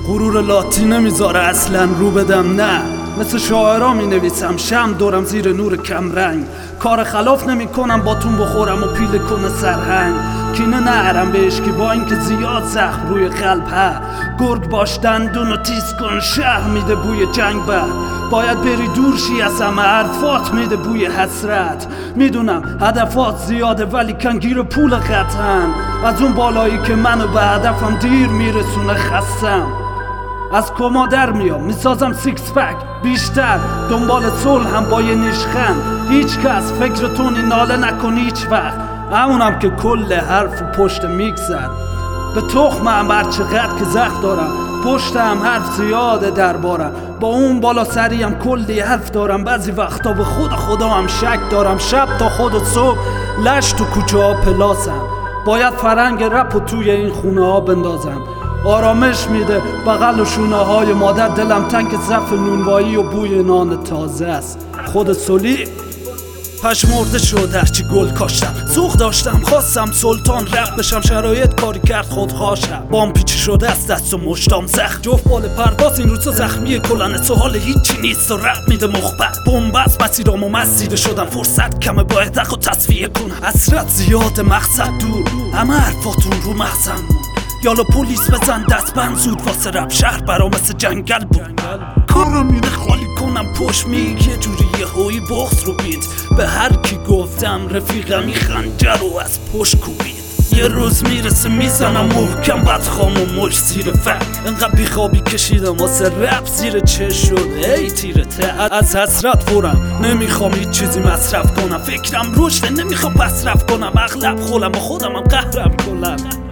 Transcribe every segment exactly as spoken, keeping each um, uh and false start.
غرور لاتی نمیذاره اصلا رو بدم، نه مثل شاعرها می نویسم، شم دورم زیر نور کمرنگ. کار خلاف نمی کنم باتون بخورم و پیله کنه سرهنگ. کینه نهرم بهش که با اینکه زیاد زخم روی قلب ها. گرگ باش دندون و تیز کن، شهر میده بوی جنگ بر. باید بری دور شی از همه حرفات میده بوی حسرت. میدونم هدفات زیاده ولی کنگیر پول قطعاً. از اون بالایی که منو به هدفم دیر میرسونه خستم. از کما در میام میسازم سیکس پک بیشتر، دنبال صلح هم با یه نشخند. هیچ کس فکر تونی ناله نکن هیچ وقت. همونم که کل حرف و پشت میگذر به تخمم، هر چقدر که زخم دارم پشتم حرف زیاده دربارم. با اون بالا سریم کلی حرف دارم، بعضی وقتا به خود خدا هم شک دارم. شب تا خود صبح لش تو کوچه ها پلاسم. باید فرنگ رپ و توی این خونه ها بندازم. آرامش میده بغل و شونه های مادر، دلم تنگ صف نونوایی و بوی نان تازه است. خود سولی پشمرده شد هرچی گل کاشتم، سوخ داشتم خواستم سلطان رپ بشم. شرایط کاری کرد خودخواشم، بام پیچی شده از دست و مشتام زخم. جفت بال پرواز این روزا زخمیه کلنه، سوال هیچی نیست و رپ میده مخبت. بومبست مسیرامو مسیده شدم، فرصت کمه باید اخو تصفیه کنم. حسرت زیاد مقصد دور، همه حرفاتون رو مغزم. یالا پلیس بزن دست بند زود واسه رپ، شهر برا مثل جنگل بود. کارم اینه خالی کنم پشت میگ، یه جوری یه هایی بغض رو بید. به هر کی گفتم رفیقمی خنجر رو از پشت کوبید. یه روز میرسه میزنم محکم بدخوام و مش زیر فک. انقدر بیخوابی کشیدم واسه رپ زیر چه شد ای تیره ته. از حسرت فورم نمیخوام هیچ چیزی مصرف کنم، فکرم رشده نمیخوام پسرف کنم. اغلب خولم و خودم هم قهرم کلم.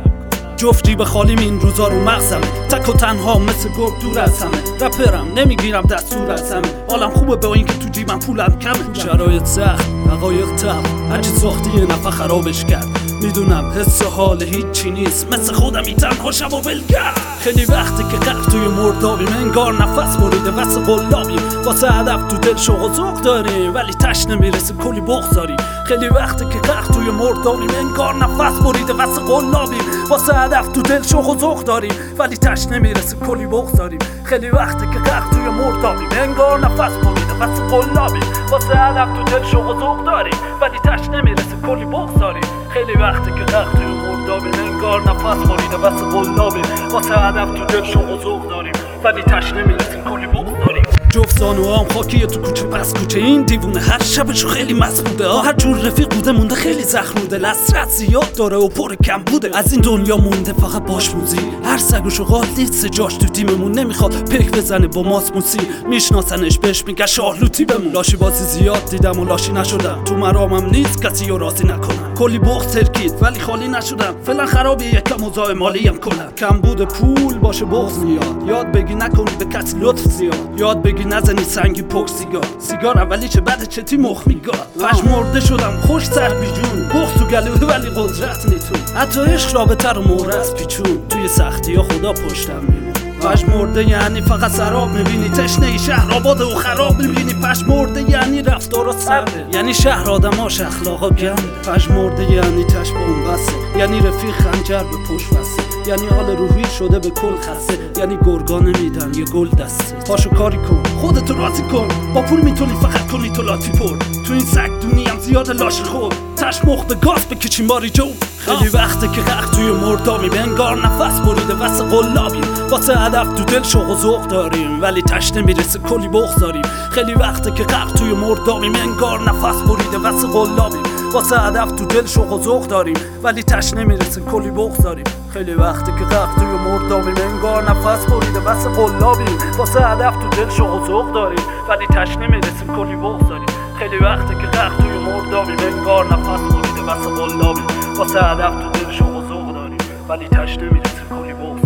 جفتی به خالیم این روزا رو مغزمه، تک و تنها مثل گرگ دور از همه. رپرم نمیگیرم دستور از همه، حالم خوبه با این که تو جیبم پولم کمه. شرایط سخت حقایق تب، هرچی ساختی یه نفر خرابش کرد. میدونم حس و حال هیچی نیست، مثل خودم این تنها شب و ولگرد. خیلی وقتی که غرق توی مردابیم، انگار نفس بریده واسه قلابیم. واسه هدف تو دل شوق و ذوق داریم ولی تش نمیرسه کلی بغض داریم. خیلی وقتی که غرق توی مردابیم، انگار نفس بریده واسه قلابیم. واسه هدف تو دل شوق و ذوق داریم ولی تش نمیرسه کلی بغض داریم. خیلی وقتی که غرق توی مردابیم، انگار نفس بریده واسه قلابیم. واسه هدف تو دل شوق و ذوق داریم ولی تش نمیرسه کلی بغض داریم. خیلی وقتی که غرق توی مردابیم، انگار نفس بریده واسه قلابیم. واسه هدف تو دل شوق و ذوق داریم ولی تش نمیرسه کلی بغض داریم. جفت زانوام خاکیه تو کوچه پس کوچه، این دیوونه هر شبشو خیلی مسبوده. هر جور رفیق بوده مونده خیلی زخموده، لسرت زیاد داره و پر کم بوده. از این دنیا مونده فقط باش موزی، هر سگ و شغال نیست جاش تو تیممون. نمیخواد پک بزنه با ماسموسی، میشناسنش بهش میگه شاهلوتی بمون. لاشی بازی زیاد دیدم و لاشی نشدم، تو مرامم نیست کسی رو راضی نکنم. کلی بغض ترکید ولی خالی نشدم، فعلا خرابه یکم اوضاع مالیم کنم. کم بوده پول باشه بغض میاد، یاد بگی نکنی به کسی لطف زیاد. یاد بگی نزنی سنگی پک سیگار، سیگار اولی چه بعد چتی مخ میگاد. پشمرده شدم خوش سر بیجون، بغض تو گلوه ولی قدرت نیتون. حتی عشق رابطه رو مهره از پیچون، توی سختی ها خدا پشتم میمون. پشمرده یعنی فقط سراب میبینی، تشنه ای شهر آباده و خراب میبینی. پشمرده یعنی رفتارا سرده، یعنی شهر آدماش اخلاقا گنده. پشمرده یعنی تش بومبسته، یعنی رفیق خنجر به پشت وسته. یعنی حال روحی شده به کل خسته، یعنی گرگا نمیدن یه گل دسته. پاشو کاری کن خودتو راضی کن، با پول میتونی فقط کنی تو لاتی پر. تو این سگ دونیم زیاد لاش خور، تش مخ به گاز بکشیم باری جو. خیلی وقته که غرق توی مردابیم، انگار نفس بریده واسه قلابیم. واسه هدف تو دل شوق و ذوق داریم ولی تش نمیرسه کلی بغض داریم. خیلی وقته که غرق توی مردابیم، انگار نفس بریده واسه قلابیم. واسه هدف تو دل شوق و ذوق داریم ولی تش نمیرسه کلی بغض داریم. خیلی وقته که غرق توی مردابیم، انگار نفس بریده واسه قلابیم. واسه هدف تو دل شوق و ذوق داریم ولی تش نمیرسه کلی بغض داریم. خیلی وقته که غرق توی مردابیم، انگار نفس بریده واسه قلابیم. واسه هدف تو دل شوق و ذوق داریم ولی تش نمیرسه کلی بغض.